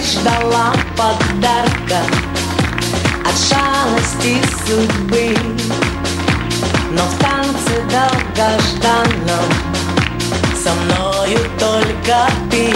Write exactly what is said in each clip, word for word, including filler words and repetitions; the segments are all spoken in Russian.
ждала подарка от шалости судьбы, но в танце долгожданном со мною только ты.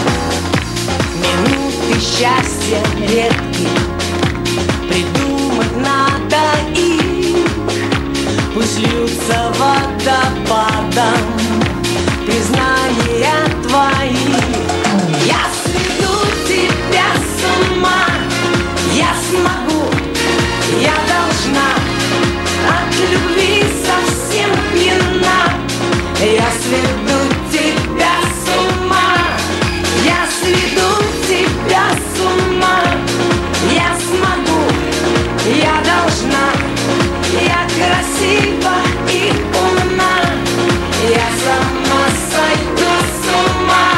Минуты счастья редкие, придумать надо их, пусть льются водопадом признания твои. Я сведу тебя с ума, я смогу, я должна, от любви совсем пьяна. Я сведу тебя с ума, я сведу тебя с ума. Я смогу, я должна, я красива и умна. Я сама сойду с ума.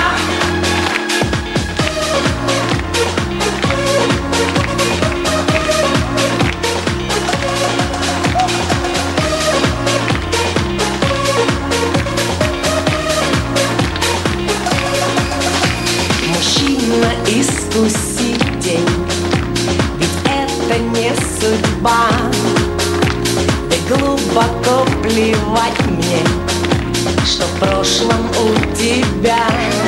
Искуситель, ведь это не судьба. Да глубоко плевать мне, что в прошлом у тебя.